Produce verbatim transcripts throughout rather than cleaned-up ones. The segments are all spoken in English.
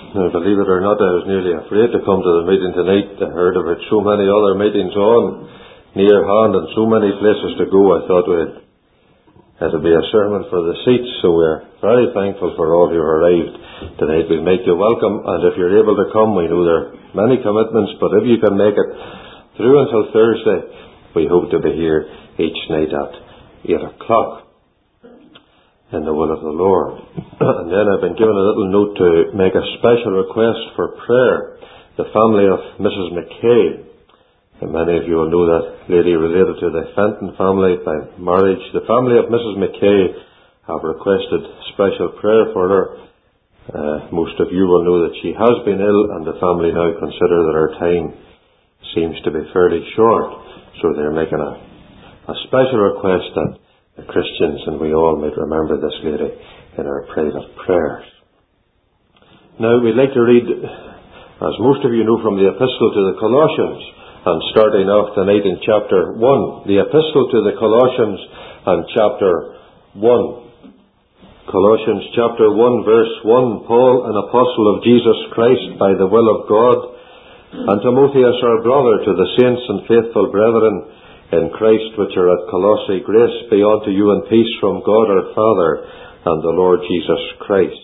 Now, believe it or not, I was nearly afraid to come to the meeting tonight. I heard of it, so many other meetings on near hand and so many places to go. I thought we'd, it'll be a sermon for the seats, so we're very thankful for all who arrived tonight. We make you welcome, and if you're able to come, we know there are many commitments, but if you can make it through until Thursday, we hope to be here each night at eight o'clock. In the will of the Lord. And then I've been given a little note to make a special request for prayer. The family of Missus McKay, and many of you will know that lady related to the Fenton family by marriage. The family of Missus McKay have requested special prayer for her. Uh, most of you will know that she has been ill, and the family now consider that her time seems to be fairly short. So they're making a, a special request that the Christians and we all might remember this lady in our private prayers. Now we'd like to read, as most of you know, from the Epistle to the Colossians, and starting off tonight in chapter one. The Epistle to the Colossians and chapter one. Colossians chapter one verse one, Paul, an apostle of Jesus Christ by the will of God, and Timotheus our brother, to the saints and faithful brethren in Christ which are at Colossae, grace be unto you and peace from God our Father and the Lord Jesus Christ.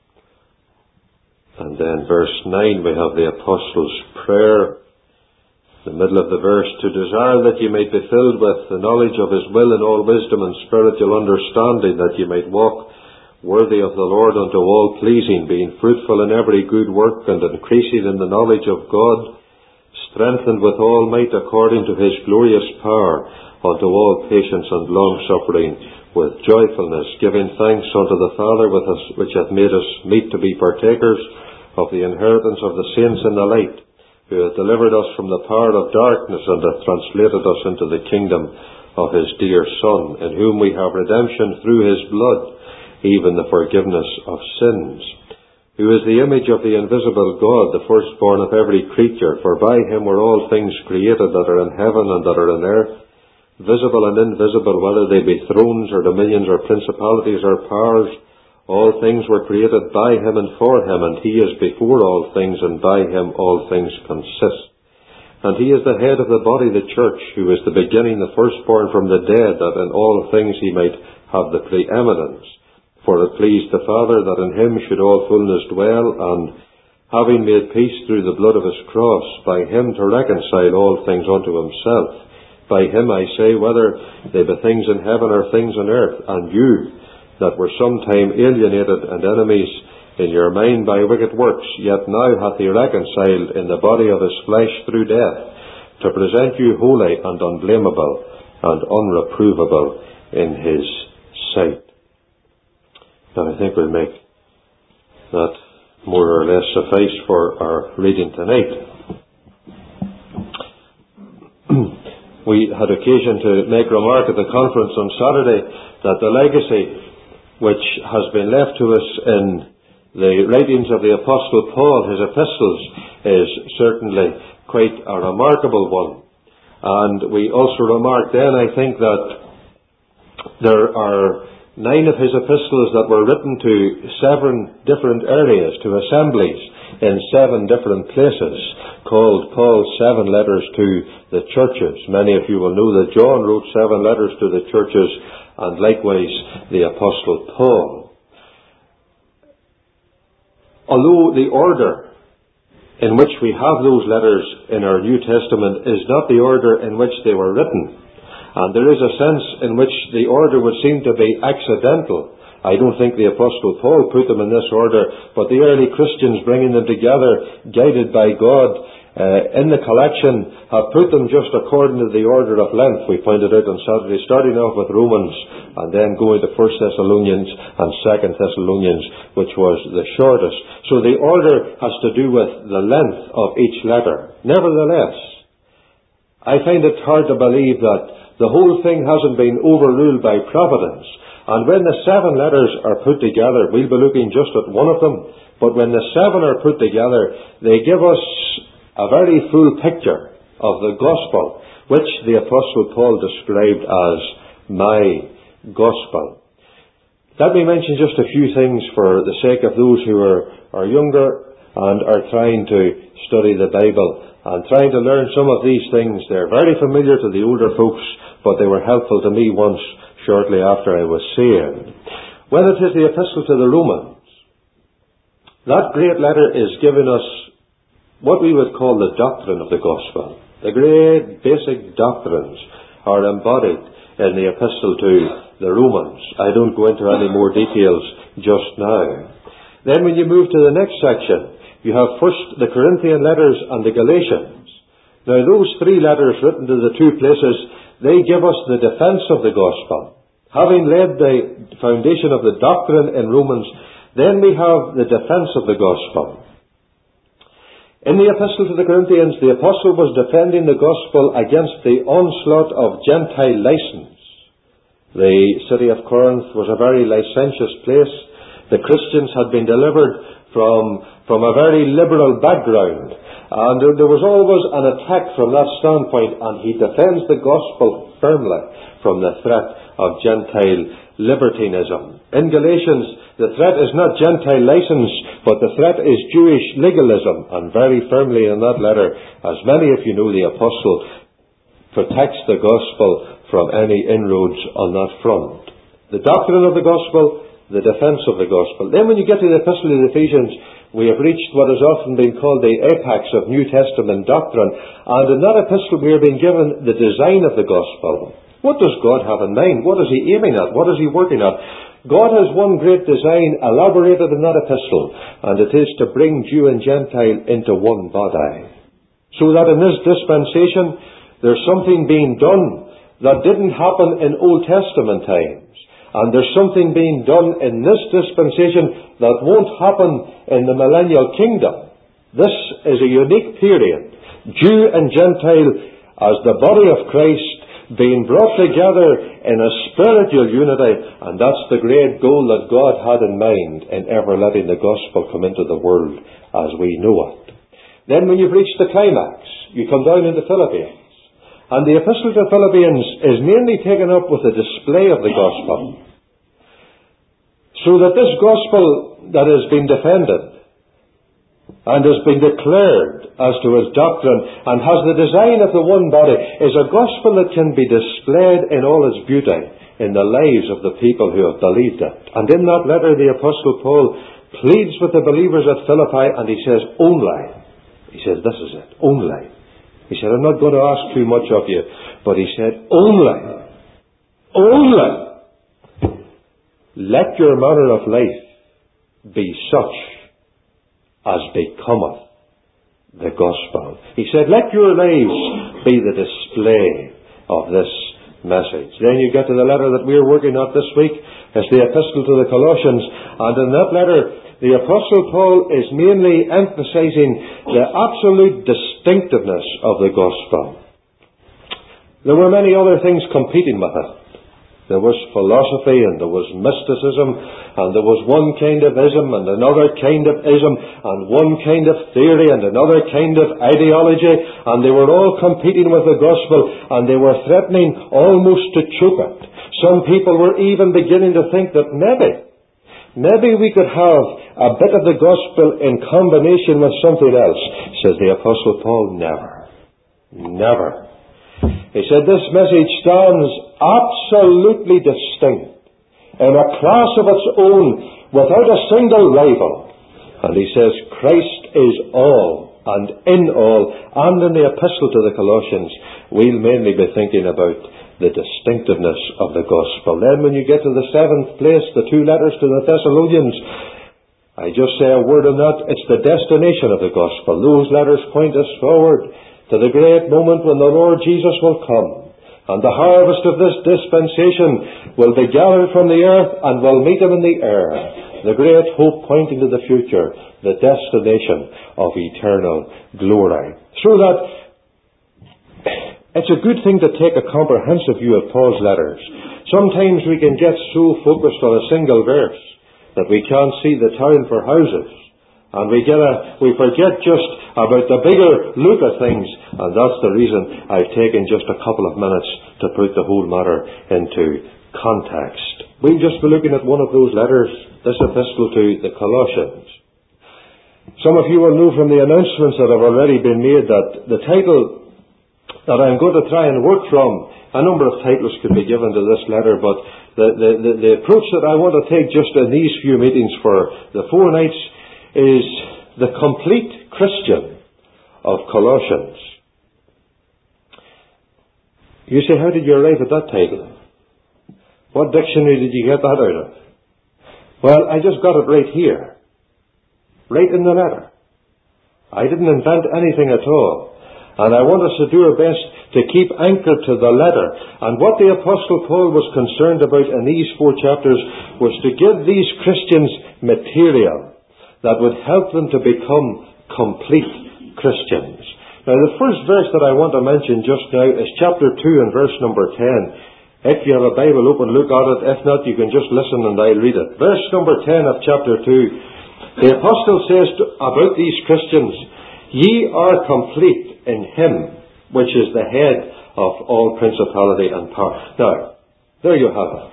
And then verse nine, we have the Apostles' prayer. The middle of the verse, to desire that ye might be filled with the knowledge of His will in all wisdom and spiritual understanding, that ye might walk worthy of the Lord unto all pleasing, being fruitful in every good work and increasing in the knowledge of God, strengthened with all might according to His glorious power, unto all patience and long-suffering, with joyfulness, giving thanks unto the Father with us, which hath made us meet to be partakers of the inheritance of the saints in the light, who hath delivered us from the power of darkness, and hath translated us into the kingdom of His dear Son, in whom we have redemption through His blood, even the forgiveness of sins, who is the image of the invisible God, the firstborn of every creature. For by Him were all things created that are in heaven and that are in earth, visible and invisible, whether they be thrones or dominions or principalities or powers. All things were created by Him and for Him, and He is before all things, and by Him all things consist. And He is the head of the body, the church, who is the beginning, the firstborn from the dead, that in all things He might have the preeminence. For it pleased the Father that in Him should all fullness dwell, and having made peace through the blood of His cross, by Him to reconcile all things unto Himself. By Him, I say, whether they be things in heaven or things on earth, and you, that were sometime alienated and enemies in your mind by wicked works, yet now hath He reconciled in the body of His flesh through death, to present you holy and unblameable and unreprovable in His sight. And I think we'll make that more or less suffice for our reading tonight. We had occasion to make remark at the conference on Saturday that the legacy which has been left to us in the writings of the Apostle Paul, his epistles, is certainly quite a remarkable one. And we also remarked then, I think, that there are nine of his epistles that were written to seven different areas, to assemblies in seven different places, called Paul's seven letters to the churches. Many of you will know that John wrote seven letters to the churches, and likewise the Apostle Paul. Although the order in which we have those letters in our New Testament is not the order in which they were written, and there is a sense in which the order would seem to be accidental. I don't think the Apostle Paul put them in this order, but the early Christians, bringing them together, guided by God, uh, in the collection, have put them just according to the order of length. We pointed out on Saturday, starting off with Romans, and then going to First Thessalonians and Second Thessalonians, which was the shortest. So the order has to do with the length of each letter. Nevertheless, I find it hard to believe that the whole thing hasn't been overruled by providence. And when the seven letters are put together, we'll be looking just at one of them, but when the seven are put together, they give us a very full picture of the gospel, which the Apostle Paul described as my gospel. Let me mention just a few things for the sake of those who are, are younger and are trying to study the Bible and trying to learn some of these things. They're very familiar to the older folks, but they were helpful to me once shortly after I was saved. Well, it is the Epistle to the Romans. That great letter is giving us what we would call the doctrine of the gospel. The great basic doctrines are embodied in the Epistle to the Romans. I don't go into any more details just now. Then when you move to the next section, you have first the Corinthian letters and the Galatians. Now those three letters written to the two places, they give us the defense of the gospel. Having laid the foundation of the doctrine in Romans, then we have the defense of the gospel. In the Epistle to the Corinthians, the apostle was defending the gospel against the onslaught of Gentile license. The city of Corinth was a very licentious place. The Christians had been delivered from, from a very liberal background. And there was always an attack from that standpoint, and he defends the gospel firmly from the threat of Gentile libertinism. In Galatians, the threat is not Gentile license, but the threat is Jewish legalism. And very firmly in that letter, as many of you know, the apostle protects the gospel from any inroads on that front. The doctrine of the gospel, the defense of the gospel. Then when you get to the Epistle to the Ephesians, we have reached what has often been called the apex of New Testament doctrine. And in that epistle we are being given the design of the gospel. What does God have in mind? What is He aiming at? What is He working at? God has one great design elaborated in that epistle, and it is to bring Jew and Gentile into one body. So that in this dispensation, there's something being done that didn't happen in Old Testament times. And there's something being done in this dispensation that won't happen in the millennial kingdom. This is a unique period. Jew and Gentile as the body of Christ being brought together in a spiritual unity, and that's the great goal that God had in mind in ever letting the gospel come into the world as we know it. Then when you've reached the climax, you come down into Philippians. And the Epistle to Philippians is mainly taken up with the display of the gospel. So that this gospel that has been defended and has been declared as to its doctrine and has the design of the one body is a gospel that can be displayed in all its beauty in the lives of the people who have believed it. And in that letter the Apostle Paul pleads with the believers at Philippi, and he says, only. He says, this is it, only. He said, I'm not going to ask too much of you, but he said, only, only, let your manner of life be such as becometh the gospel. He said, let your lives be the display of this message. Then you get to the letter that we're working on this week. It's the Epistle to the Colossians. And in that letter, the Apostle Paul is mainly emphasizing the absolute distinctiveness of the gospel. There were many other things competing with it. There was philosophy, and there was mysticism, and there was one kind of ism, and another kind of ism, and one kind of theory, and another kind of ideology, and they were all competing with the gospel, and they were threatening almost to choke it. Some people were even beginning to think that maybe, maybe we could have a bit of the gospel in combination with something else. Says the Apostle Paul, never. Never. He said this message stands absolutely distinct in a class of its own without a single rival. And he says Christ is all and in all. And in the Epistle to the Colossians, we'll mainly be thinking about the distinctiveness of the gospel. Then when you get to the seventh place, the two letters to the Thessalonians, I just say a word on that. It's the destination of the gospel. Those letters point us forward to the great moment when the Lord Jesus will come, and the harvest of this dispensation will be gathered from the earth and will meet him in the air. The great hope pointing to the future, the destination of eternal glory. So that it's a good thing to take a comprehensive view of Paul's letters. Sometimes we can get so focused on a single verse that we can't see the town for houses. And we get a, we forget just about the bigger look at things, and that's the reason I've taken just a couple of minutes to put the whole matter into context. We'll just be looking at one of those letters, this epistle to the Colossians. Some of you will know from the announcements that have already been made that the title that I'm going to try and work from, a number of titles could be given to this letter, but the, the, the, the approach that I want to take just in these few meetings for the four nights is the complete Christian of Colossians. You say, how did you arrive at that title? What dictionary did you get that out of? Well, I just got it right here. Right in the letter. I didn't invent anything at all. And I want us to do our best to keep anchored to the letter. And what the Apostle Paul was concerned about in these four chapters was to give these Christians material that would help them to become complete Christians. Now, the first verse that I want to mention just now is chapter two and verse number ten. If you have a Bible open, look at it. If not, you can just listen and I'll read it. Verse number ten of chapter two. The Apostle says to, about these Christians, "Ye are complete in Him, which is the head of all principality and power." Now, there you have it.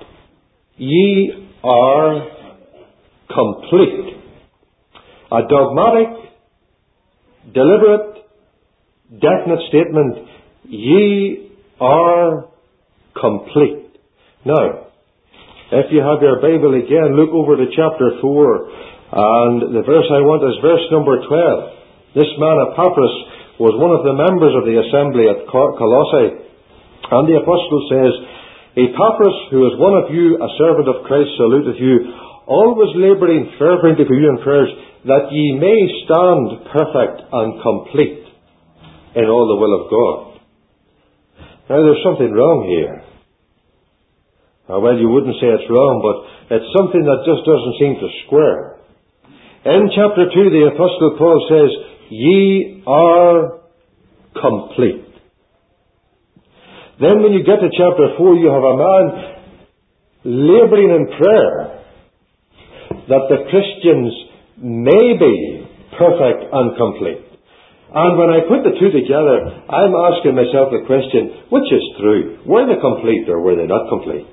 Ye are complete. A dogmatic, deliberate, definite statement. Ye are complete. Now, if you have your Bible again, look over to chapter four, and the verse I want is verse number twelve. This man Epaphras was one of the members of the assembly at Colossae, and the apostle says, "Epaphras, who is one of you, a servant of Christ, saluteth you, always labouring fervently for you in prayers, that ye may stand perfect and complete in all the will of God." Now, there's something wrong here. Now, well, you wouldn't say it's wrong, but it's something that just doesn't seem to square. In chapter two, the Apostle Paul says, "Ye are complete." Then when you get to chapter four, you have a man labouring in prayer that the Christians may be perfect and complete. And when I put the two together, I'm asking myself the question, which is true? Were they complete or were they not complete?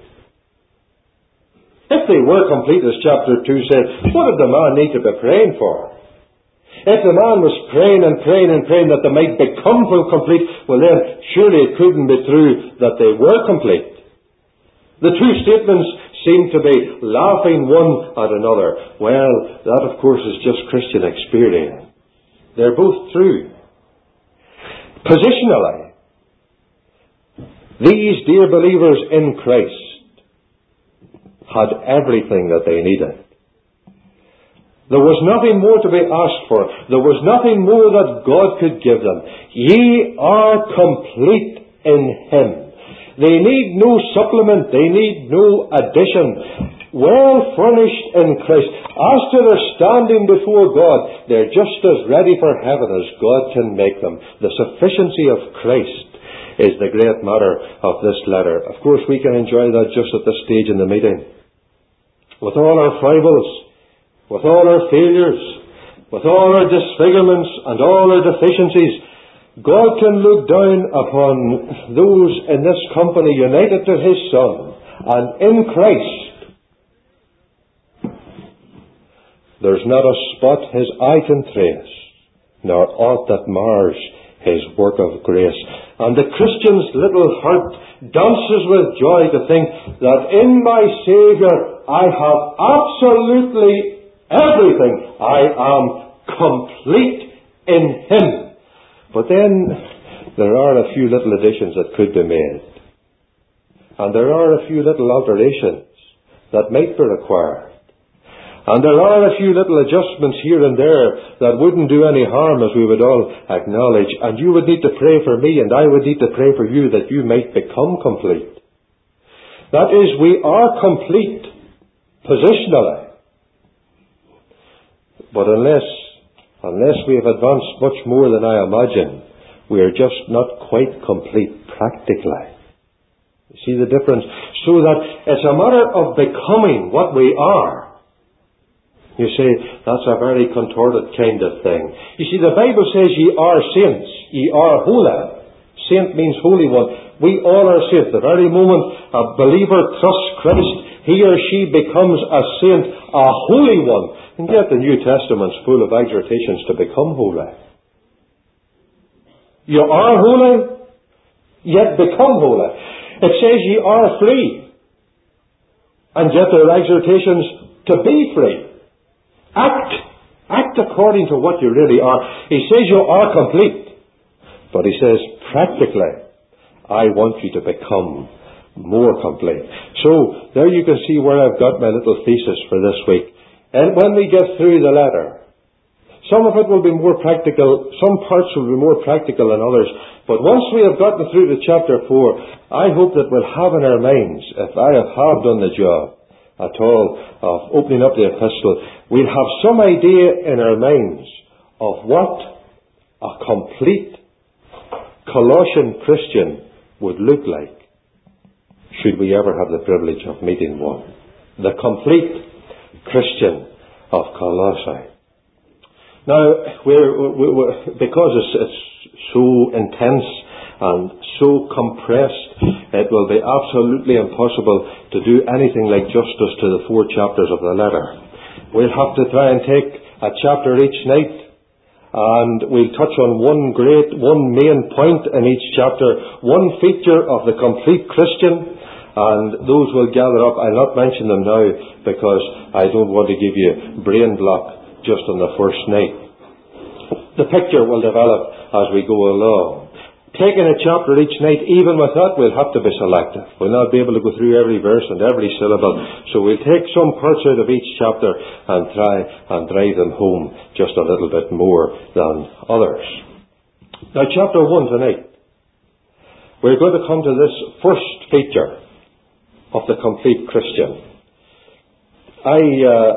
If they were complete, as chapter two said, what did the man need to be praying for? If the man was praying and praying and praying that they might become complete, well then, surely it couldn't be true that they were complete. The two statements seem to be laughing one at another. Well, that of course is just Christian experience. They're both true. Positionally, these dear believers in Christ had everything that they needed. There was nothing more to be asked for. There was nothing more that God could give them. Ye are complete in Him. They need no supplement. They need no addition. Well furnished in Christ. As to their standing before God, they're just as ready for heaven as God can make them. The sufficiency of Christ is the great matter of this letter. Of course, we can enjoy that just at this stage in the meeting. With all our foibles, with all our failures, with all our disfigurements and all our deficiencies, God can look down upon those in this company united to His Son and in Christ. There's not a spot His eye can trace, nor aught that mars His work of grace. And the Christian's little heart dances with joy to think that in my Saviour I have absolutely everything. I am complete in Him. But then there are a few little additions that could be made. And there are a few little alterations that might be required. And there are a few little adjustments here and there that wouldn't do any harm, as we would all acknowledge. And you would need to pray for me, and I would need to pray for you, that you might become complete. That is, we are complete positionally. But unless, unless we have advanced much more than I imagine, we are just not quite complete practically. You see the difference? So that it's a matter of becoming what we are. You say, that's a very contorted kind of thing. You see, the Bible says, ye are saints, ye are holy. Saint means holy one. We all are saints. The very moment a believer trusts Christ, he or she becomes a saint, a holy one. And yet the New Testament's full of exhortations to become holy. You are holy, yet become holy. It says ye are free, and yet there are exhortations to be free. Act. Act according to what you really are. He says you are complete. But he says, practically, I want you to become more complete. So, there you can see where I've got my little thesis for this week. And when we get through the letter, some of it will be more practical, some parts will be more practical than others. But once we have gotten through to chapter four, I hope that we'll have in our minds, if I have done the job at all of opening up the epistle, we'll have some idea in our minds of what a complete Colossian Christian would look like, should we ever have the privilege of meeting one. The complete Christian of Colossae. Now, we're, we're, because it's, it's so intense and so compressed, it will be absolutely impossible to do anything like justice to the four chapters of the letter. We'll have to try and take a chapter each night, and we'll touch on one great, one main point in each chapter, one feature of the complete Christian, and those will gather up. I'll not mention them now because I don't want to give you brain block just on the first night. The picture will develop as we go along. Taking a chapter each night, even with that, we'll have to be selective. We'll not be able to go through every verse and every syllable. So we'll take some parts out of each chapter and try and drive them home just a little bit more than others. Now, chapter one tonight, we're going to come to this first feature of the complete Christian. I, uh,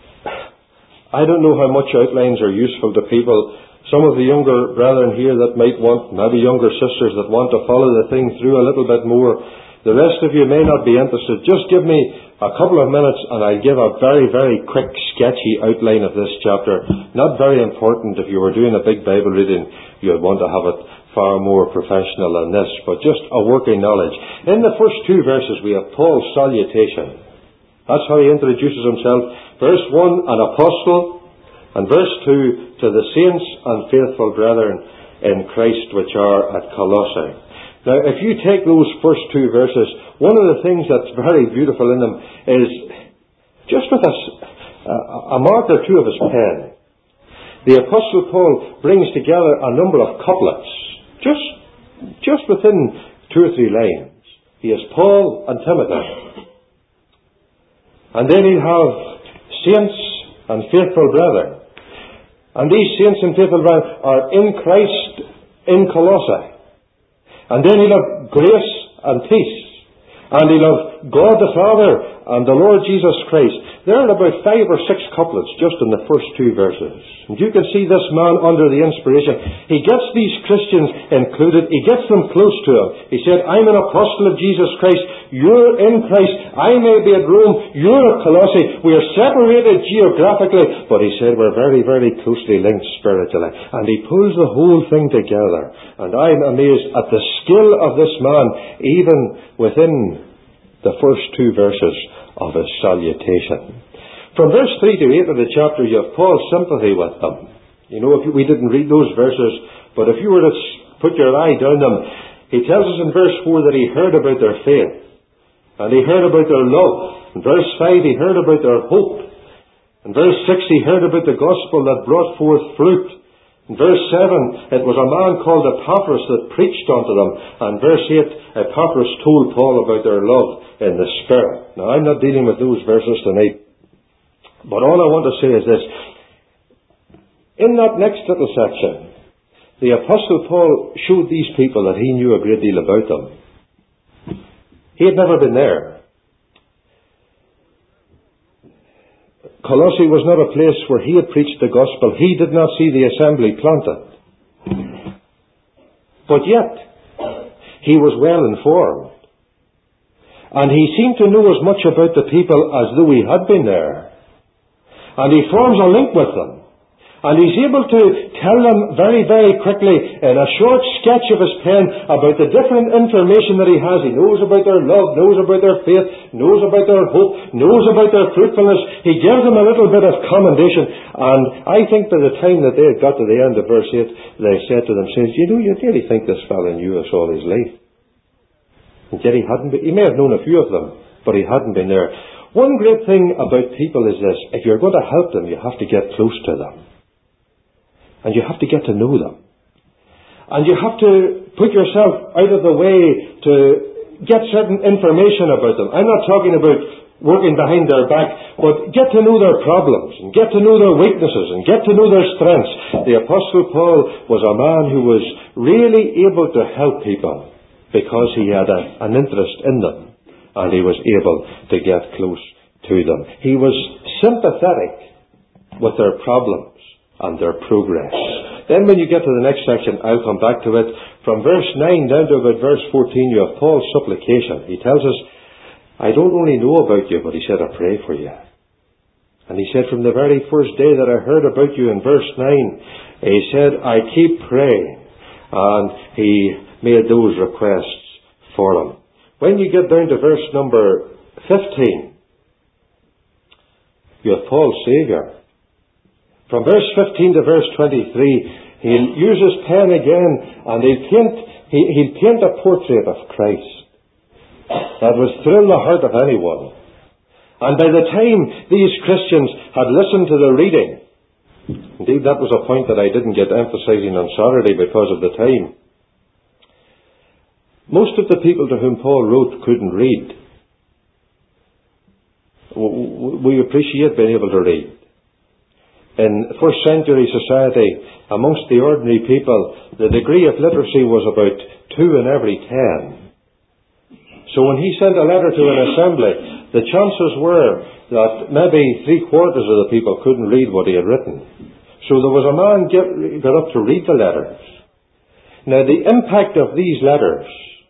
I don't know how much outlines are useful to people. Some of the younger brethren here that might want, maybe younger sisters that want to follow the thing through a little bit more. The rest of you may not be interested. Just give me a couple of minutes and I'll give a very, very quick, sketchy outline of this chapter. Not very important. If you were doing a big Bible reading, you'd want to have it far more professional than this, but just a working knowledge. In the first two verses we have Paul's salutation. That's how he introduces himself. Verse one, an apostle. And verse two, to the saints and faithful brethren in Christ which are at Colossae. Now, if you take those first two verses, one of the things that's very beautiful in them is, just with a, a mark or two of his pen, the Apostle Paul brings together a number of couplets, just, just within two or three lines. He has Paul and Timothy. And then he'll have saints and faithful brethren. And these saints and faithful brethren are in Christ in Colossae. And then he'll have grace and peace. And he'll have God the Father and the Lord Jesus Christ. There are about five or six couplets just in the first two verses. And you can see this man under the inspiration. He gets these Christians included. He gets them close to him. He said, I'm an apostle of Jesus Christ. You're in Christ. I may be at Rome. You're at Colossae. We are separated geographically. But he said we're very, very closely linked spiritually. And he pulls the whole thing together. And I'm amazed at the skill of this man, even within the first two verses of his salutation. From verse three to eight of the chapter, you have Paul's sympathy with them. You know, if you, we didn't read those verses, but if you were to put your eye down them, he tells us in verse four that he heard about their faith, and he heard about their love. In verse five, he heard about their hope. In verse six, he heard about the gospel that brought forth fruit. In verse seven, it was a man called Epaphras that preached unto them. And verse eight, Epaphras told Paul about their love in the Spirit. Now, I'm not dealing with those verses tonight. But all I want to say is this. In that next little section, the Apostle Paul showed these people that he knew a great deal about them. He had never been there. Colossae was not a place where he had preached the gospel. He did not see the assembly planted. But yet, he was well informed. And he seemed to know as much about the people as though he had been there. And he forms a link with them. And he's able to tell them very, very quickly in a short sketch of his pen about the different information that he has. He knows about their love, knows about their faith, knows about their hope, knows about their fruitfulness. He gives them a little bit of commendation. And I think by the time that they had got to the end of verse eight, they said to themselves, you know, you really think this fellow knew us all his life. And yet he hadn't been, he may have known a few of them, but he hadn't been there. One great thing about people is this: if you're going to help them, you have to get close to them. And you have to get to know them. And you have to put yourself out of the way to get certain information about them. I'm not talking about working behind their back, but get to know their problems, and get to know their weaknesses, and get to know their strengths. The Apostle Paul was a man who was really able to help people because he had a, an interest in them, and he was able to get close to them. He was sympathetic with their problems and their progress. Then when you get to the next section, I'll come back to it. From verse nine down to about verse fourteen, you have Paul's supplication. He tells us, I don't only know about you, but he said, I pray for you. And he said, from the very first day that I heard about you, in verse nine, he said, I keep praying. And he made those requests for him. When you get down to verse number fifteen, you have Paul's Saviour. From verse fifteen to verse twenty-three, he'll use his pen again, and he'll paint, he, he'll paint a portrait of Christ that would thrill the heart of anyone. And by the time these Christians had listened to the reading, indeed that was a point that I didn't get emphasizing on Saturday because of the time, most of the people to whom Paul wrote couldn't read. We appreciate being able to read. In first century society, amongst the ordinary people, the degree of literacy was about two in every ten. So when he sent a letter to an assembly, the chances were that maybe three quarters of the people couldn't read what he had written. So there was a man get, got up to read the letters. Now the impact of these letters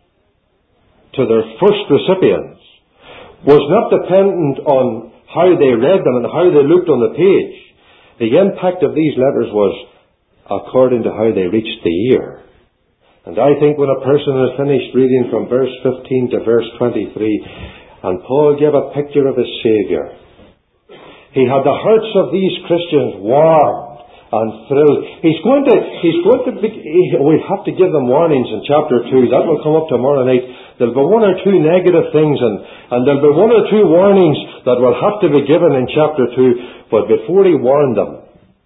to their first recipients was not dependent on how they read them and how they looked on the page. The impact of these letters was according to how they reached the ear. And I think when a person had finished reading from verse fifteen to verse twenty-three, and Paul gave a picture of his Saviour, he had the hearts of these Christians warmed and thrilled. He's going to, he's going to be, we have to give them warnings in chapter two. That will come up tomorrow night. There'll be one or two negative things, and, and there'll be one or two warnings that will have to be given in chapter two. But before he warned them,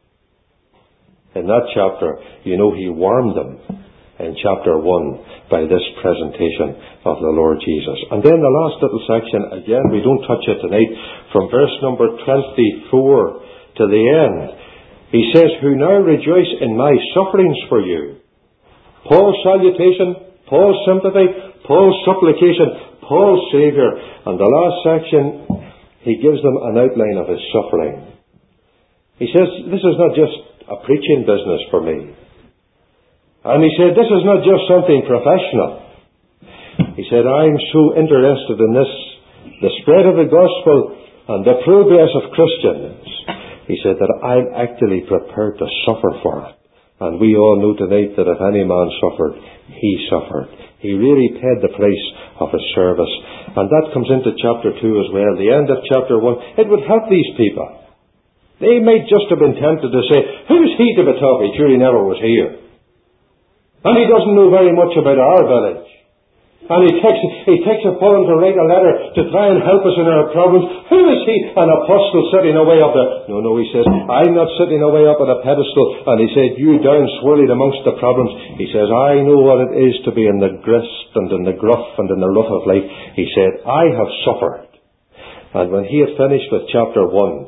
in that chapter, you know he warmed them in chapter one by this presentation of the Lord Jesus. And then the last little section, again, we don't touch it tonight, from verse number twenty-four to the end. He says, who now rejoice in my sufferings for you. Paul's salutation, Paul's sympathy, Paul's supplication, Paul's Saviour. And the last section, he gives them an outline of his suffering. He says, this is not just a preaching business for me. And he said, this is not just something professional. He said, I'm so interested in this, the spread of the gospel and the progress of Christians. He said that I'm actually prepared to suffer for it. And we all know tonight that if any man suffered, he suffered. He really paid the price of his service. And that comes into chapter two as well. The end of chapter one. It would help these people. They might just have been tempted to say, who's he to be talking? Sure, he never was here. And he doesn't know very much about our village. And he takes, he takes upon him to write a letter to try and help us in our problems. Who is he? An apostle sitting away up there. No, no, he says, I'm not sitting away up on a pedestal. And he said, you down swirling amongst the problems. He says, I know what it is to be in the grist and in the gruff and in the rough of life. He said, I have suffered. And when he had finished with chapter one,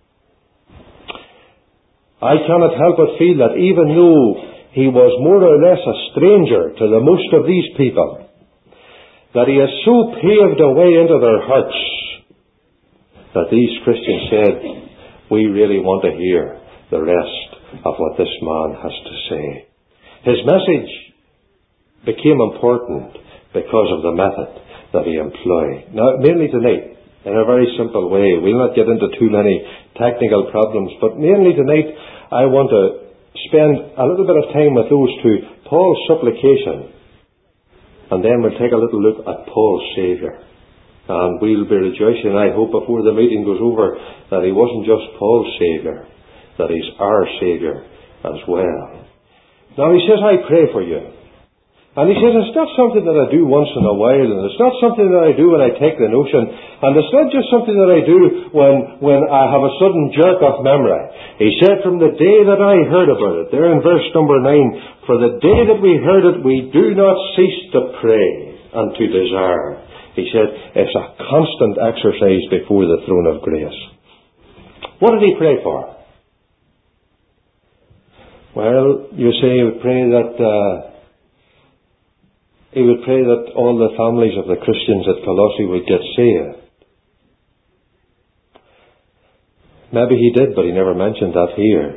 I cannot help but feel that even though he was more or less a stranger to the most of these people, that he has so paved a way into their hearts that these Christians said, we really want to hear the rest of what this man has to say. His message became important because of the method that he employed. Now, mainly tonight, in a very simple way. We'll not get into too many technical problems, but mainly tonight I want to spend a little bit of time with those two, Paul's supplication, and then we'll take a little look at Paul's Saviour. And we'll be rejoicing, I hope, before the meeting goes over, that he wasn't just Paul's Saviour, that he's our Saviour as well. Now he says, I pray for you. And he says, it's not something that I do once in a while, and it's not something that I do when I take the notion, and it's not just something that I do when, when I have a sudden jerk of memory. He said, from the day that I heard about it, there in verse number nine, for the day that we heard it, we do not cease to pray and to desire. He said, it's a constant exercise before the throne of grace. What did he pray for? Well, you say he would pray that... Uh, He would pray that all the families of the Christians at Colossae would get saved. Maybe he did, but he never mentioned that here.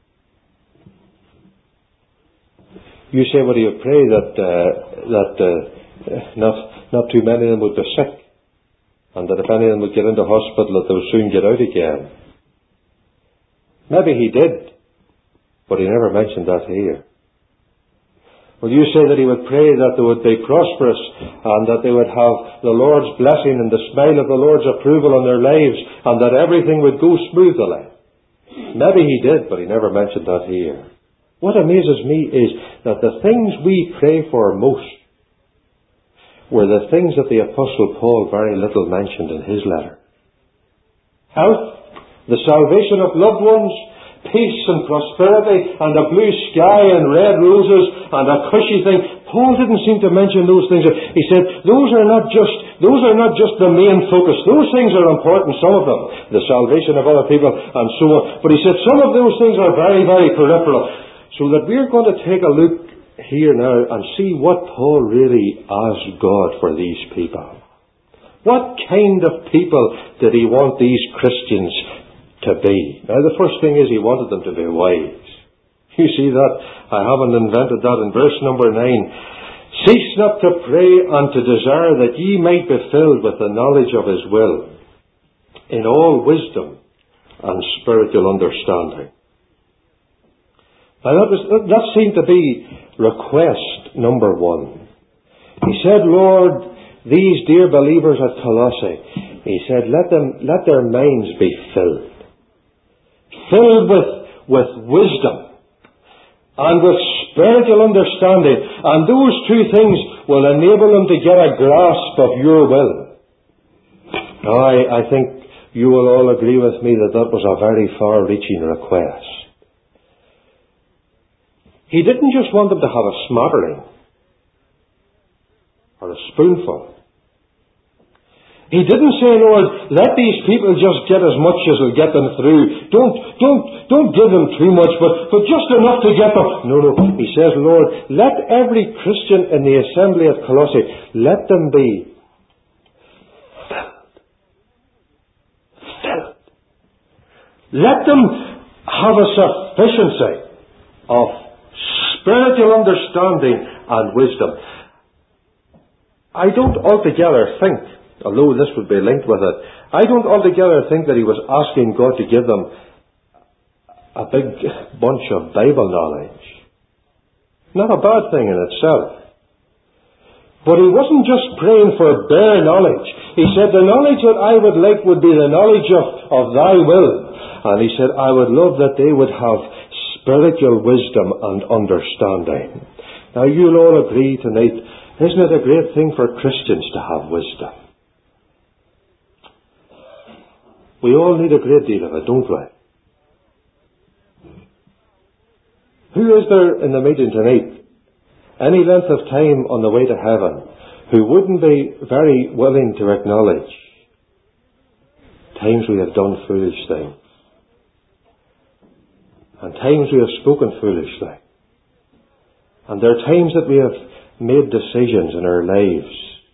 You say, well, he would pray that uh, that uh, not not too many of them would be sick, and that if any of them would get into hospital, that they would soon get out again. Maybe he did, but he never mentioned that here. Well, you say that he would pray that they would be prosperous and that they would have the Lord's blessing and the smile of the Lord's approval on their lives and that everything would go smoothly. Maybe he did, but he never mentioned that here. What amazes me is that the things we pray for most were the things that the Apostle Paul very little mentioned in his letter. Health, the salvation of loved ones, peace and prosperity and a blue sky and red roses and a cushy thing. Paul didn't seem to mention those things. He said those are not just those are not just the main focus. Those things are important, some of them, the salvation of other people and so on. But he said some of those things are very, very peripheral. So that we're going to take a look here now and see what Paul really asked God for these people. What kind of people did he want these Christians to be? Now the first thing is he wanted them to be wise. You see that? I haven't invented that in verse number nine. Cease not to pray and to desire that ye might be filled with the knowledge of his will, in all wisdom and spiritual understanding. Now that, was, that seemed to be request number one. He said, Lord, these dear believers at Colossae, he said, let them, let their minds be filled. Filled with, with wisdom and with spiritual understanding. And those two things will enable them to get a grasp of your will. Now, I, I think you will all agree with me that that was a very far-reaching request. He didn't just want them to have a smattering or a spoonful. He didn't say, Lord, let these people just get as much as will get them through. Don't, don't, don't give them too much, but, but just enough to get them. No, no. He says, Lord, let every Christian in the assembly at Colossae, let them be filled. Filled. Let them have a sufficiency of spiritual understanding and wisdom. I don't altogether think, although this would be linked with it, I don't altogether think that he was asking God to give them a big bunch of Bible knowledge. Not a bad thing in itself. But he wasn't just praying for bare knowledge. He said, the knowledge that I would like would be the knowledge of, of thy will. And he said, I would love that they would have spiritual wisdom and understanding. Now you'll all agree tonight, isn't it a great thing for Christians to have wisdom? We all need a great deal of it, don't we? Who is there in the meeting tonight, any length of time on the way to heaven, who wouldn't be very willing to acknowledge times we have done foolish things, and times we have spoken foolishly, and there are times that we have made decisions in our lives,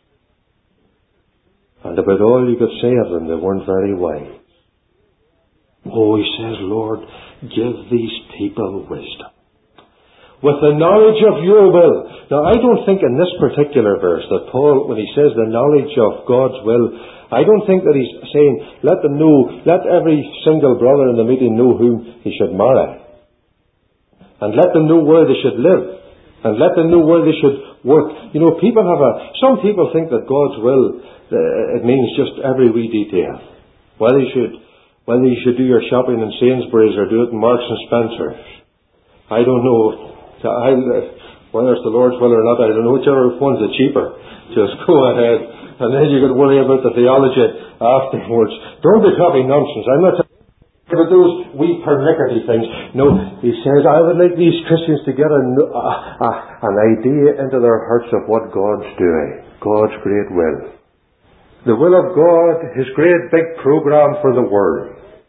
and about all you could say of them, they weren't very wise. Oh, he says, Lord, give these people wisdom. with the knowledge of your will. Now, I don't think in this particular verse that Paul, when he says the knowledge of God's will, I don't think that he's saying, let them know, let every single brother in the meeting know whom he should marry. And let them know where they should live. And let them know where they should work. You know, people have a, some people think that God's will, uh, it means just every wee detail. Whether you should, whether you should do your shopping in Sainsbury's or do it in Marks and Spencer's. I don't know. I, whether it's the Lord's will or not, I don't know, whichever one's the cheaper. Just go ahead. And then you could worry about the theology afterwards. Don't be talking nonsense. I'm not talking about those wee pernickety things. No, he says, I would like these Christians to get a, a, a, an idea into their hearts of what God's doing. God's great will. The will of God, His great big program for the world.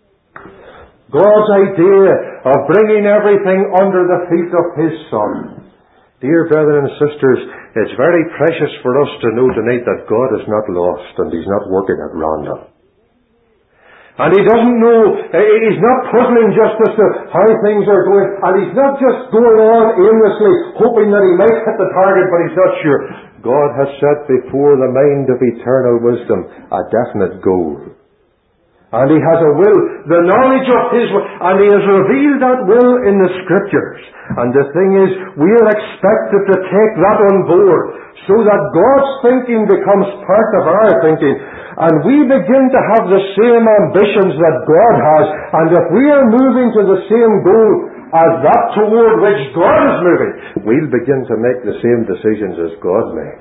God's idea of bringing everything under the feet of His Son. Dear brethren and sisters, it's very precious for us to know tonight that God is not lost and He's not working at random. And He doesn't know, He's not puzzling just as to how things are going, and He's not just going on aimlessly hoping that He might hit the target, but He's not sure. God has set before the mind of eternal wisdom a definite goal. And He has a will, the knowledge of His will, and He has revealed that will in the Scriptures. And the thing is, we are expected to take that on board, so that God's thinking becomes part of our thinking, and we begin to have the same ambitions that God has, and if we are moving to the same goal as that toward which God is moving, we'll begin to make the same decisions as God makes.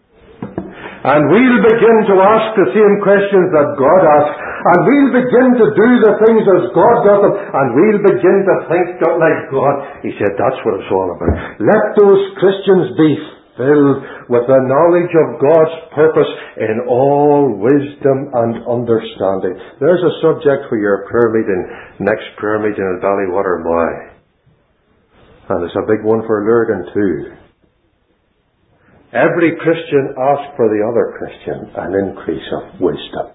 And we'll begin to ask the same questions that God asks. And we'll begin to do the things as God does them. And we'll begin to think like God. He said, that's what it's all about. Let those Christians be filled with the knowledge of God's purpose in all wisdom and understanding. There's a subject for your prayer meeting, next prayer meeting at Ballywater Moy. And it's a big one for Lurgan too. Every Christian asks for the other Christian an increase of wisdom,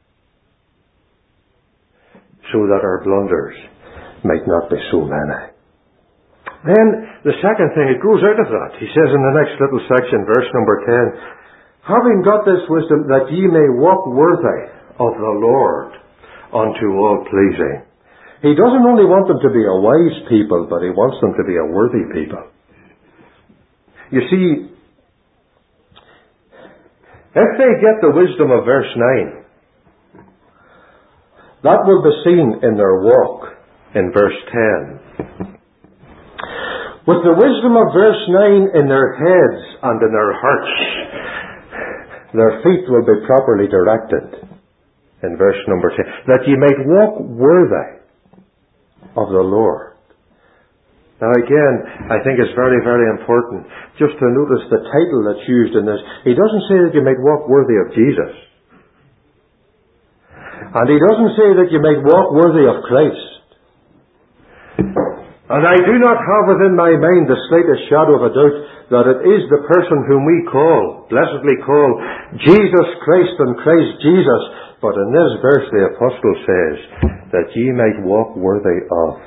so that our blunders might not be so many. Then, the second thing, it goes out of that. He says in the next little section, verse number ten, having got this wisdom, that ye may walk worthy of the Lord unto all pleasing. He doesn't only want them to be a wise people, but He wants them to be a worthy people. You see, if they get the wisdom of verse nine, that will be seen in their walk in verse ten. With the wisdom of verse nine in their heads and in their hearts, their feet will be properly directed in verse number ten. That ye might walk worthy of the Lord. Now again, I think it's very, very important just to notice the title that's used in this. He doesn't say that you might walk worthy of Jesus. And He doesn't say that you might walk worthy of Christ. And I do not have within my mind the slightest shadow of a doubt that it is the person whom we call, blessedly call, Jesus Christ and Christ Jesus. But in this verse the Apostle says that ye might walk worthy of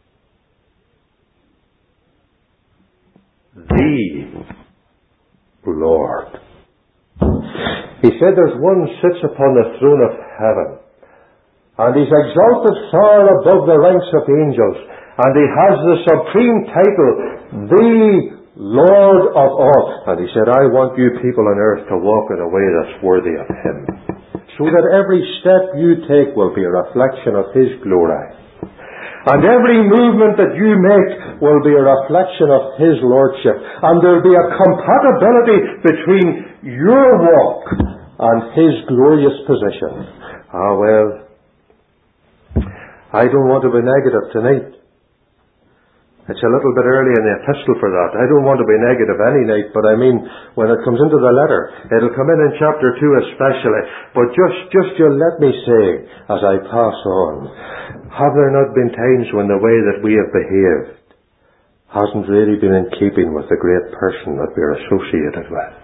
the Lord. He said there's one sits upon the throne of heaven, and He's exalted far above the ranks of angels, and He has the supreme title, the Lord of all. And He said, I want you people on earth to walk in a way that's worthy of Him, so that every step you take will be a reflection of His glory. And every movement that you make will be a reflection of His Lordship. And there will be a compatibility between your walk and His glorious position. Ah, well, I don't want to be negative tonight. It's a little bit early in the epistle for that. I don't want to be negative any night, but I mean, when it comes into the letter, it'll come in in chapter two especially. But just, just you let me say, as I pass on, have there not been times when the way that we have behaved hasn't really been in keeping with the great person that we're associated with?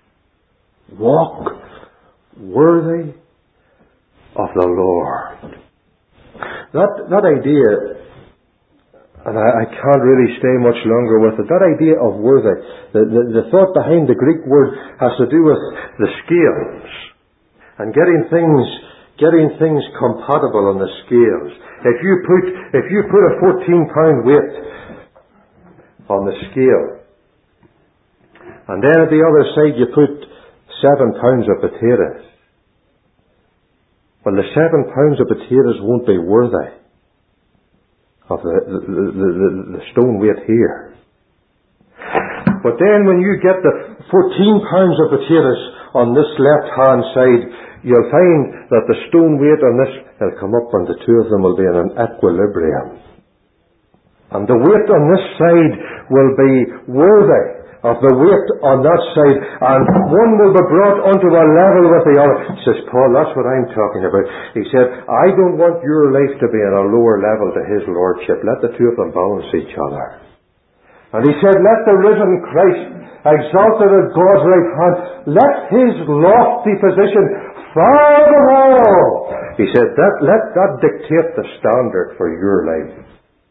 Walk worthy of the Lord. That, that idea, And I, I can't really stay much longer with it. That idea of worthy, the, the, the thought behind the Greek word has to do with the scales. And getting things, getting things compatible on the scales. If you put, if you put a fourteen pound weight on the scale, and then at the other side you put seven pounds of potatoes, well, the seven pounds of potatoes won't be worthy of the, the, the, the, the stone weight here. But then when you get the fourteen pounds of potatoes on this left-hand side, you'll find that the stone weight on this will come up and the two of them will be in an equilibrium. And the weight on this side will be worthy of the weight on that side, and one will be brought onto a level with the other. He says, Paul, that's what I'm talking about. He said, I don't want your life to be on a lower level to his lordship. Let the two of them balance each other. And he said, let the risen Christ, exalted at God's right hand, let his lofty position far above all. He said, that, let that dictate the standard for your life.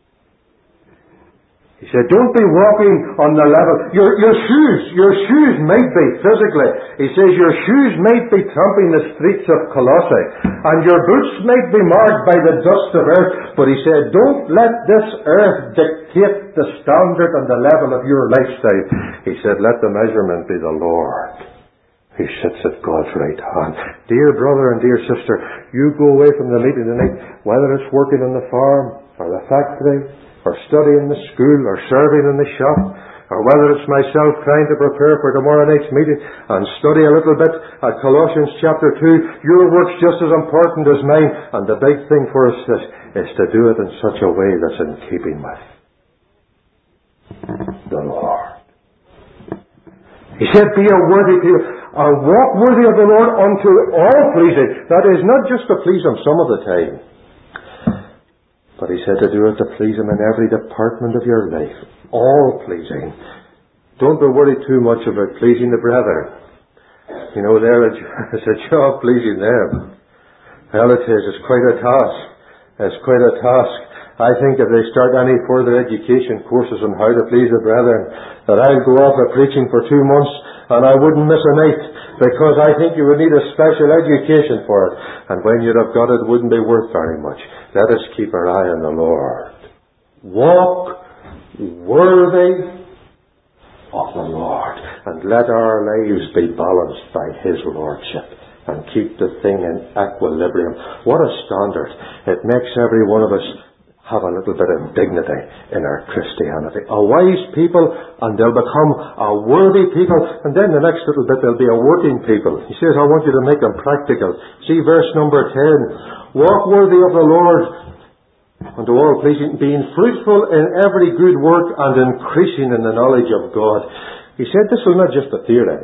He said, don't be walking on the level. Your, your shoes, your shoes might be physically. He says, your shoes might be tramping the streets of Colossae, and your boots might be marked by the dust of earth. But he said, don't let this earth dictate the standard and the level of your lifestyle. He said, let the measurement be the Lord, who sits at God's right hand. Dear brother and dear sister, you go away from the meeting tonight, whether it's working on the farm or the factory, or studying in the school, or serving in the shop, or whether it's myself trying to prepare for tomorrow night's meeting and study a little bit at Colossians chapter two, your work's just as important as mine, and the big thing for us is, is to do it in such a way that's in keeping with the Lord. He said, be a worthy people, and walk worthy of the Lord unto all pleasing. That is not just to please Him some of the time, but he said to do it to please Him in every department of your life. All pleasing. Don't be worried too much about pleasing the brethren. You know, there it's a job pleasing them. Well, it is. It's quite a task. It's quite a task. I think if they start any further education courses on how to please the brethren, that I'll go off a preaching for two months and I wouldn't miss a night, because I think you would need a special education for it. And when you'd have got it, it wouldn't be worth very much. Let us keep our eye on the Lord. Walk worthy of the Lord, and let our lives be balanced by His Lordship, and keep the thing in equilibrium. What a standard. It makes every one of us have a little bit of dignity in our Christianity. A wise people, and they'll become a worthy people, and then the next little bit they'll be a working people. He says, I want you to make them practical. See verse number ten. Walk worthy of the Lord unto all pleasing, being fruitful in every good work and increasing in the knowledge of God. He said this is not just a theory.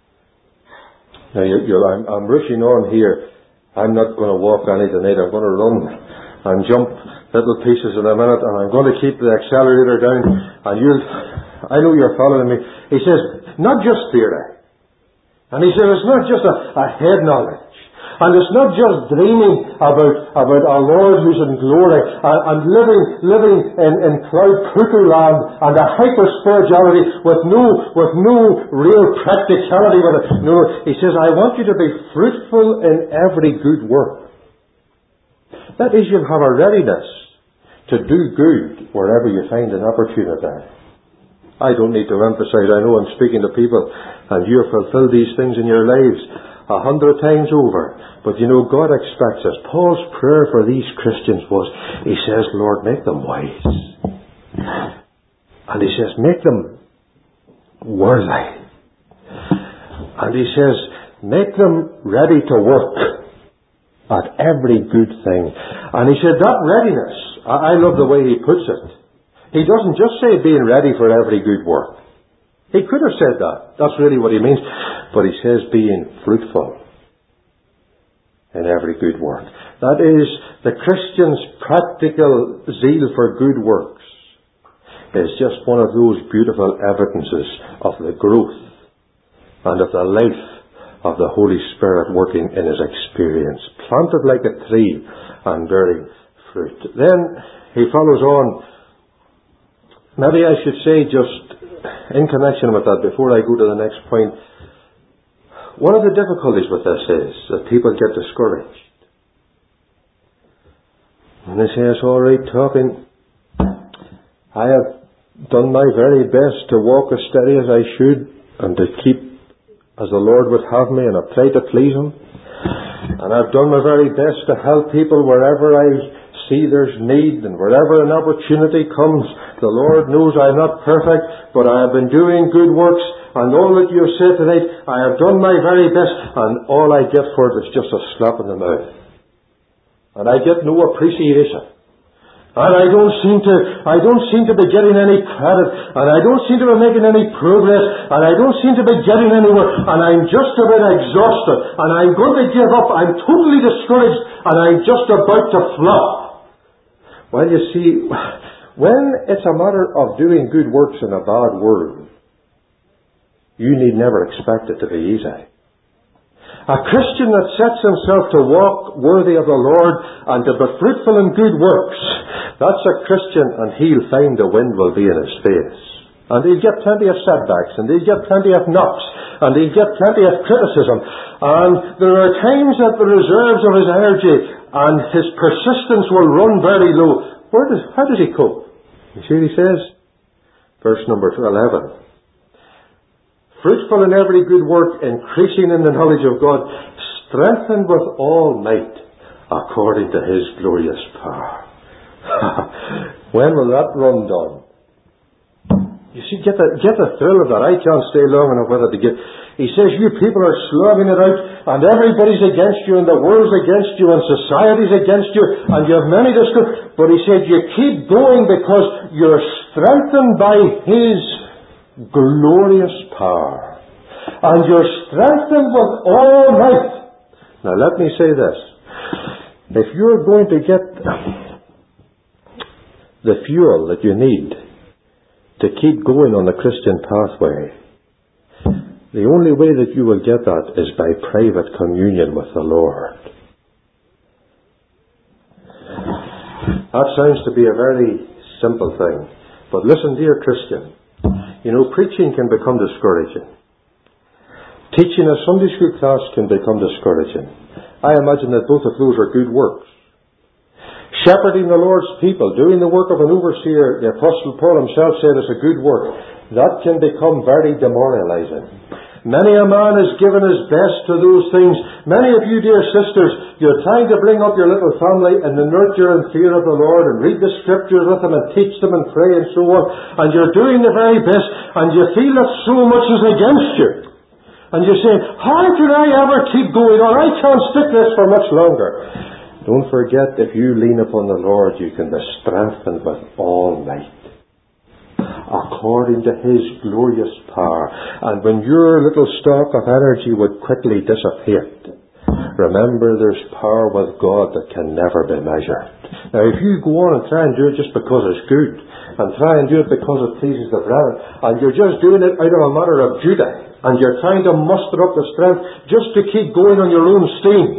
Now, you, you, I'm, I'm rushing on here. I'm not going to walk any tonight. I'm going to run and jump little pieces in a minute, and I'm going to keep the accelerator down, and you'll, I know you're following me. He says, not just theory. And he says, it's not just a, a head knowledge. And it's not just dreaming about, about our Lord who's in glory, and, and living, living in, in cloud cuckoo land, and a hyper spirituality with no, with no real practicality with it. No, he says, I want you to be fruitful in every good work. That is, you'll have a readiness to do good wherever you find an opportunity. I don't need to emphasize, I know I'm speaking to people, and you've fulfilled these things in your lives a hundred times over. But you know, God expects us. Paul's prayer for these Christians was, he says, Lord, make them wise. And he says, make them worthy. And he says, make them ready to work at every good thing. And he said that readiness, I, I love the way he puts it. He doesn't just say being ready for every good work. He could have said that. That's really what he means. But he says being fruitful in every good work. That is, the Christian's practical zeal for good works is just one of those beautiful evidences of the growth and of the life of the Holy Spirit working in his experience. Planted like a tree and bearing fruit. Then he follows on maybe I should say, just in connection with that, before I go to the next point, one of the difficulties with this is that people get discouraged. And they say, it's all right talking. I have done my very best to walk as steady as I should and to keep as the Lord would have me, and I try to please Him. And I've done my very best to help people wherever I see there's need, and wherever an opportunity comes. The Lord knows I'm not perfect, but I have been doing good works, and all that you have said tonight, I have done my very best, and all I get for it is just a slap in the mouth. And I get no appreciation. And I don't seem to, I don't seem to be getting any credit, and I don't seem to be making any progress, and I don't seem to be getting anywhere, and I'm just a bit exhausted, and I'm going to give up, I'm totally discouraged, and I'm just about to flop. Well, you see, when it's a matter of doing good works in a bad world, you need never expect it to be easy. A Christian that sets himself to walk worthy of the Lord and to be fruitful in good works, that's a Christian, and he'll find the wind will be in his face. And he'll get plenty of setbacks, and he'll get plenty of knocks, and he'll get plenty of criticism. And there are times that the reserves of his energy and his persistence will run very low. Where does, how does he cope? You see what he says? Verse number eleven. Fruitful in every good work, increasing in the knowledge of God, strengthened with all might, according to His glorious power. When will that run down? You see, get the, get the thrill of that. I can't stay long enough with it to get... He says, you people are slogging it out, and everybody's against you, and the world's against you, and society's against you, and you have many discouragements. But he said, you keep going because you're strengthened by His glorious power, and you're strengthened with all might. Now let me say this. If you're going to get the fuel that you need to keep going on the Christian pathway, the only way that you will get that is by private communion with the Lord. That sounds to be a very simple thing, but listen, dear Christian, you know, preaching can become discouraging. Teaching a Sunday school class can become discouraging. I imagine that both of those are good works. Shepherding the Lord's people, doing the work of an overseer, the Apostle Paul himself said is a good work. That can become very demoralizing. Many a man has given his best to those things. Many of you, dear sisters, you're trying to bring up your little family in the nurture and fear of the Lord, and read the Scriptures with them, and teach them, and pray, and so on. And you're doing the very best, and you feel that so much is against you. And you're saying, how can I ever keep going on? I can't stick this for much longer. Don't forget, if you lean upon the Lord, you can be strengthened with all might, according to His glorious power. And when your little stock of energy would quickly dissipate, remember there's power with God that can never be measured. Now if you go on and try and do it just because it's good, and try and do it because it pleases the brethren, and you're just doing it out of a matter of duty, and you're trying to muster up the strength just to keep going on your own steam,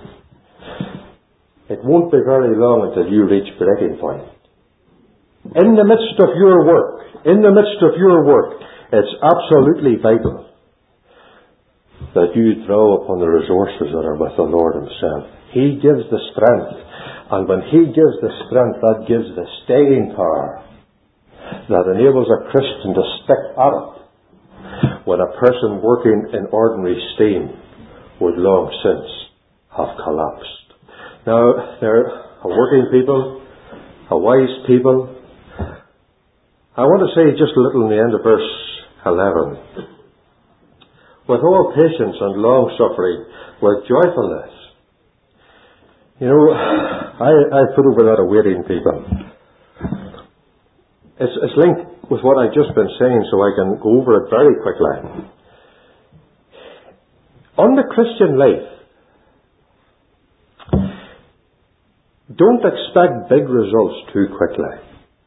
it won't be very long until you reach breaking point. In the midst of your work, in the midst of your work, it's absolutely vital that you draw upon the resources that are with the Lord Himself. He gives the strength, and when He gives the strength, that gives the staying power that enables a Christian to stick at it when a person working in ordinary steam would long since have collapsed. Now, there are working people, a wise people. I want to say just a little in the end of verse eleven. With all patience and long suffering, with joyfulness. You know, I, I put over that awaiting people. It's, it's linked with what I've just been saying, so I can go over it very quickly. On the Christian life, don't expect big results too quickly.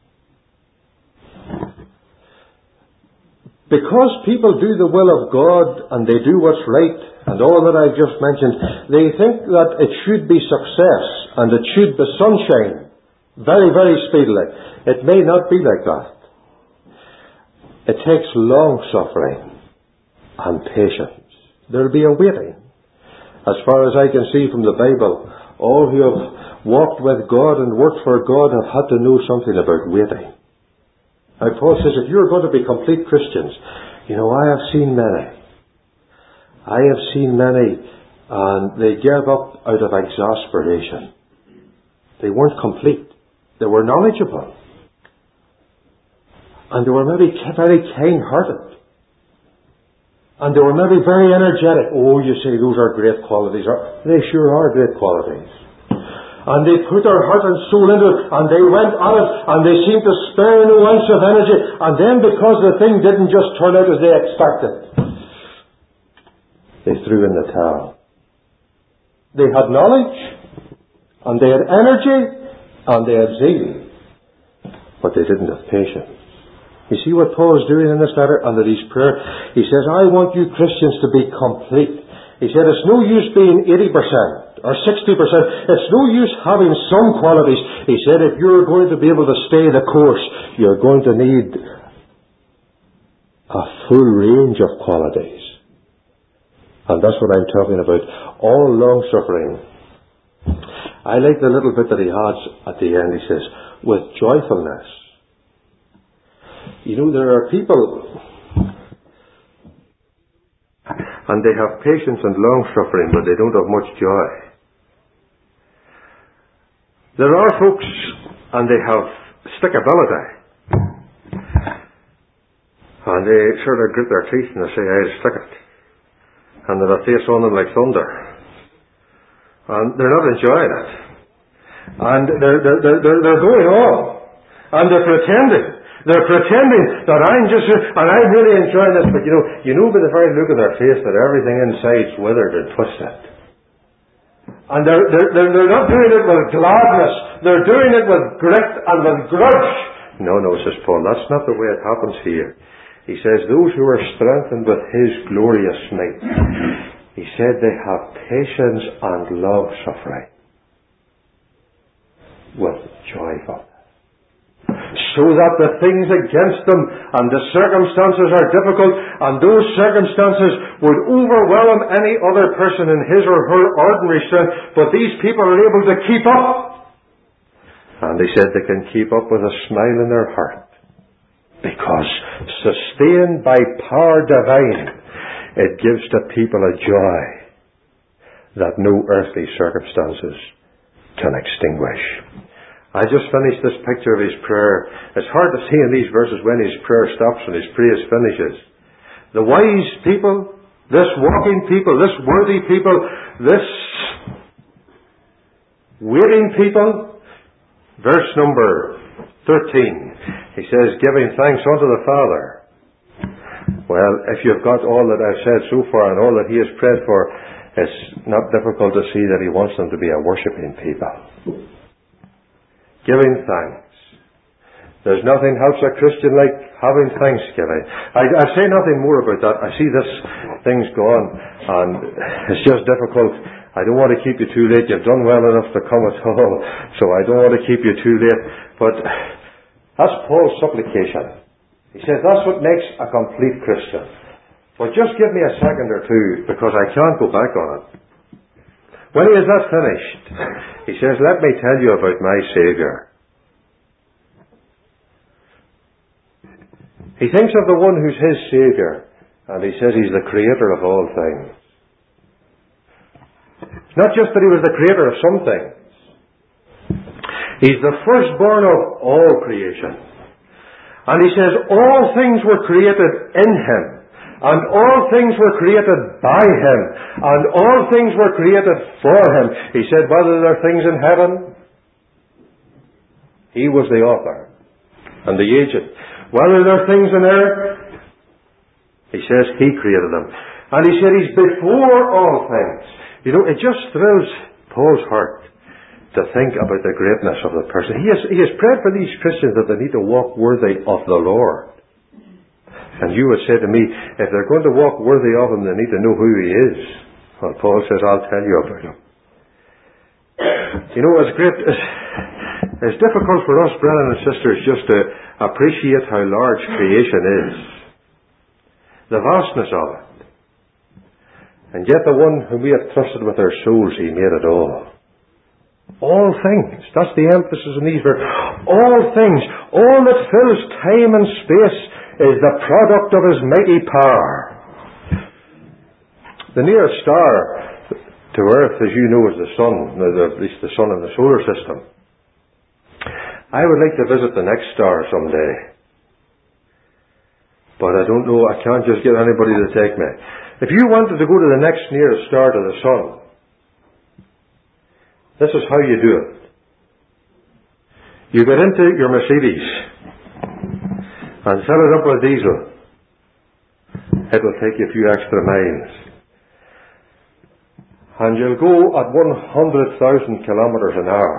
Because people do the will of God and they do what's right and all that I've just mentioned, they think that it should be success and it should be sunshine very, very speedily. It may not be like that. It takes long suffering and patience. There'll be a waiting. As far as I can see from the Bible, all who have walked with God and worked for God have had to know something about waiting. Now Paul says, if you're going to be complete Christians, you know, I have seen many. I have seen many, and they gave up out of exasperation. They weren't complete. They were knowledgeable. And they were maybe very kind-hearted. And they were maybe very energetic. Oh, you say those are great qualities. They sure are great qualities. And they put their heart and soul into it, and they went on it, and they seemed to spare no ounce of energy. And then because the thing didn't just turn out as they expected, they threw in the towel. They had knowledge, and they had energy, and they had zeal, but they didn't have patience. You see what Paul is doing in this letter under his prayer? He says, I want you Christians to be complete. He said, it's no use being eighty percent or sixty percent. It's no use having some qualities. He said, if you're going to be able to stay the course, you're going to need a full range of qualities. And that's what I'm talking about. All long suffering. I like the little bit that he has at the end. He says, with joyfulness. You know, there are people, and they have patience and long suffering, but they don't have much joy. There are folks, and they have stickability, and they sort of grit their teeth and they say, I'll stick it. And they'll face on them like thunder. And they're not enjoying it. And they're, they're, they're, they're going on. And they're pretending. They're pretending that I'm just, and I'm really enjoying this, but you know, you know by the very look of their face that everything inside's withered and twisted. And they're, they're, they're, they're not doing it with gladness. They're doing it with grit and with grudge. No, no, says Paul, that's not the way it happens here. He says, those who are strengthened with His glorious might, he said they have patience and long suffering with joyful. So that the things against them and the circumstances are difficult, and those circumstances would overwhelm any other person in his or her ordinary strength, but these people are able to keep up. And they said they can keep up with a smile in their heart, because sustained by power divine, it gives to people a joy that no earthly circumstances can extinguish. I just finished this picture of his prayer. It's hard to see in these verses when his prayer stops and his praise finishes. The wise people, this walking people, this worthy people, this waiting people. Verse number thirteen. He says, giving thanks unto the Father. Well, if you've got all that I've said so far and all that he has prayed for, it's not difficult to see that he wants them to be a worshipping people. Giving thanks. There's nothing helps a Christian like having thanksgiving. I, I say nothing more about that. I see this thing's gone, and it's just difficult. I don't want to keep you too late. You've done well enough to come at all, so I don't want to keep you too late. But that's Paul's supplication. He says that's what makes a complete Christian. But just give me a second or two, because I can't go back on it. When he is that finished, he says, let me tell you about my Saviour. He thinks of the one who's his Saviour, and he says he's the creator of all things. Not just that he was the creator of some things. He's the firstborn of all creation. And he says all things were created in him. And all things were created by him. And all things were created for him. He said, whether there are things in heaven, he was the author and the agent. Whether there are things in earth, he says he created them. And he said he's before all things. You know, it just thrills Paul's heart to think about the greatness of the person. He has, he has prayed for these Christians that they need to walk worthy of the Lord. And you would say to me, if they're going to walk worthy of him, they need to know who he is. Well, Paul says, I'll tell you about him. You know, it's great. It's, it's difficult for us, brothers and sisters, just to appreciate how large creation is. the vastness of it. And yet the one whom we have trusted with our souls, he made it all. All things. That's the emphasis in these verses. All things. All that fills time and space is the product of his mighty power. The nearest star to Earth, as you know, is the sun, at least the sun in the solar system. I would like to visit the next star someday. But I don't know, I can't just get anybody to take me. If you wanted to go to the next nearest star to the sun, this is how you do it. You get into your Mercedes and fill it up with diesel. It will take you a few extra miles. And you'll go at one hundred thousand kilometres an hour.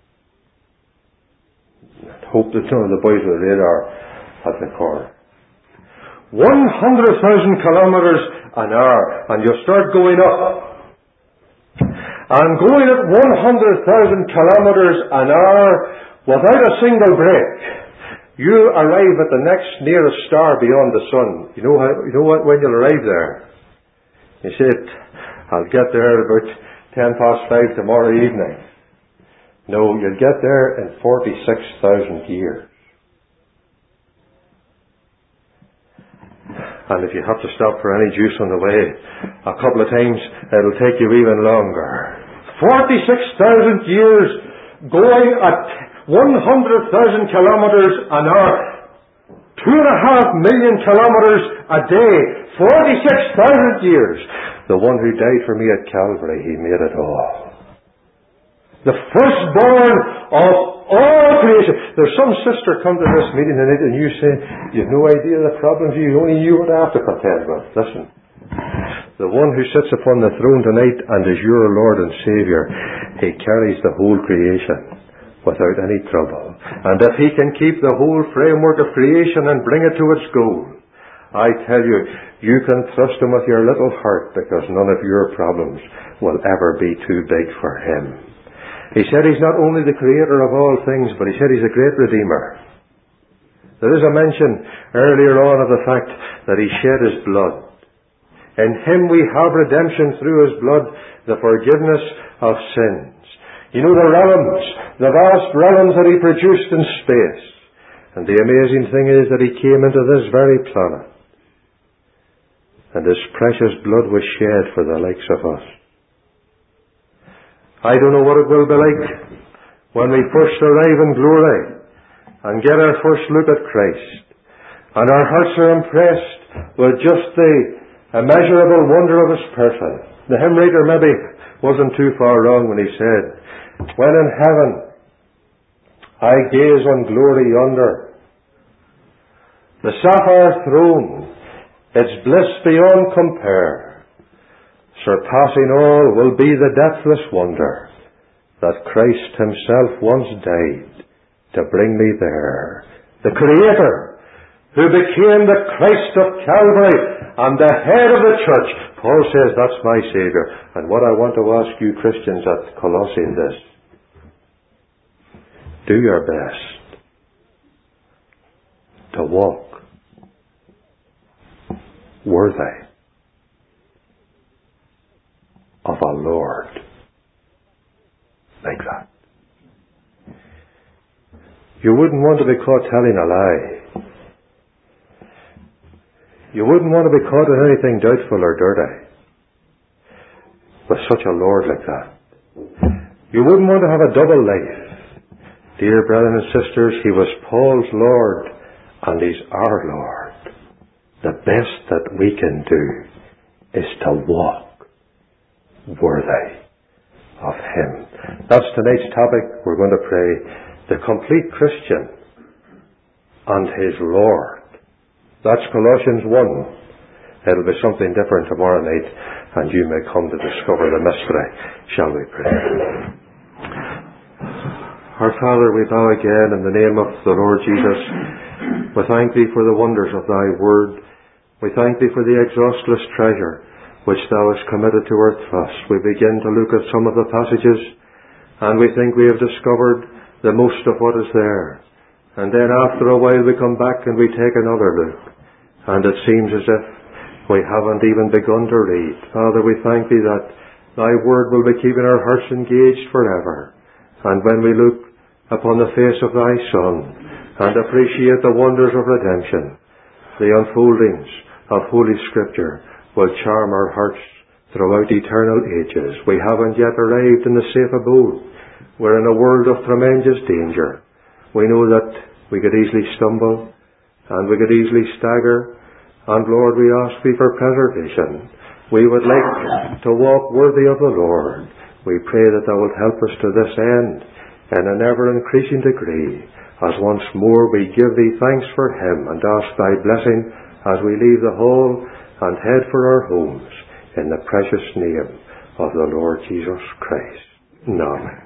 Hope that some of the boys with the radar at the corner. one hundred thousand kilometres an hour, and you'll start going up. And going at one hundred thousand kilometres an hour without a single break, you arrive at the next nearest star beyond the sun. You know how, you know what, when you'll arrive there? You said, I'll get there at about ten past five tomorrow evening. No, you'll get there in forty-six thousand years. And if you have to stop for any juice on the way, a couple of times, it'll take you even longer. forty-six thousand years going at one hundred thousand kilometres an hour. Two and a half million kilometres a day. forty-six thousand years. The one who died for me at Calvary, he made it all. The firstborn of all creation. There's some sister come to this meeting tonight and you say, you have no idea the problems, you only knew what I have to contend with. Listen. The one who sits upon the throne tonight and is your Lord and Saviour, he carries the whole creation without any trouble. And if he can keep the whole framework of creation and bring it to its goal, I tell you, you can trust him with your little heart, because none of your problems will ever be too big for him. He said he's not only the creator of all things, but he said he's a great redeemer. There is a mention earlier on of the fact that he shed his blood. In him we have redemption through his blood, the forgiveness of sins. You know, the realms, the vast realms that he produced in space. And the amazing thing is that he came into this very planet. And his precious blood was shed for the likes of us. I don't know what it will be like when we first arrive in glory and get our first look at Christ. And our hearts are impressed with just the immeasurable wonder of his person. The hymn writer maybe wasn't too far wrong when he said, when in heaven I gaze on glory yonder, the sapphire throne, its bliss beyond compare, surpassing all will be the deathless wonder that Christ himself once died to bring me there. The Creator, who became the Christ of Calvary and the head of the church. Paul says that's my Saviour. And what I want to ask you Christians at Colossae is this. Do your best to walk worthy of our Lord like that. You wouldn't want to be caught telling a lie. You wouldn't want to be caught in anything doubtful or dirty with such a Lord like that. You wouldn't want to have a double life. Dear brothers and sisters, he was Paul's Lord and he's our Lord. The best that we can do is to walk worthy of him. That's tonight's topic. We're going to pray the complete Christian and his Lord. That's Colossians one. It'll be something different tomorrow night, and you may come to discover the mystery. Shall we pray? Our Father, we bow again in the name of the Lord Jesus. We thank thee for the wonders of thy word. We thank thee for the exhaustless treasure which thou hast committed to earth for us. We begin to look at some of the passages, and we think we have discovered the most of what is there. And then after a while we come back and we take another look, and it seems as if We haven't even begun to read. Father, we thank Thee that Thy Word will be keeping our hearts engaged forever. And when we look upon the face of Thy Son and appreciate the wonders of redemption, the unfoldings of Holy Scripture will charm our hearts throughout eternal ages. We haven't yet arrived in the safe abode. We're in a world of tremendous danger. We know that we could easily stumble and we could easily stagger. And Lord, we ask Thee for preservation. We would like to walk worthy of the Lord. We pray that Thou wilt help us to this end in an ever-increasing degree, as once more we give Thee thanks for Him and ask Thy blessing as we leave the hall and head for our homes, in the precious name of the Lord Jesus Christ. Amen.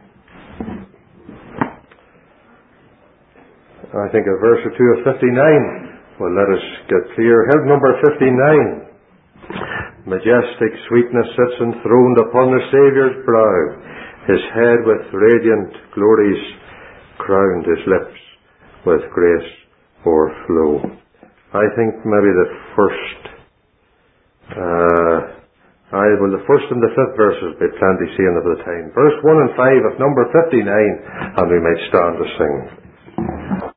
I think a verse or two of fifty-nine. Well, let us get clear. Hymn number fifty-nine. Majestic sweetness sits enthroned upon the Saviour's brow. His head with radiant glories crowned, his lips with grace o'erflow. I think maybe the first, uh, I well, the first and the fifth verses be plenty seeing of the time. Verse one and five of number fifty-nine, and we might stand to sing.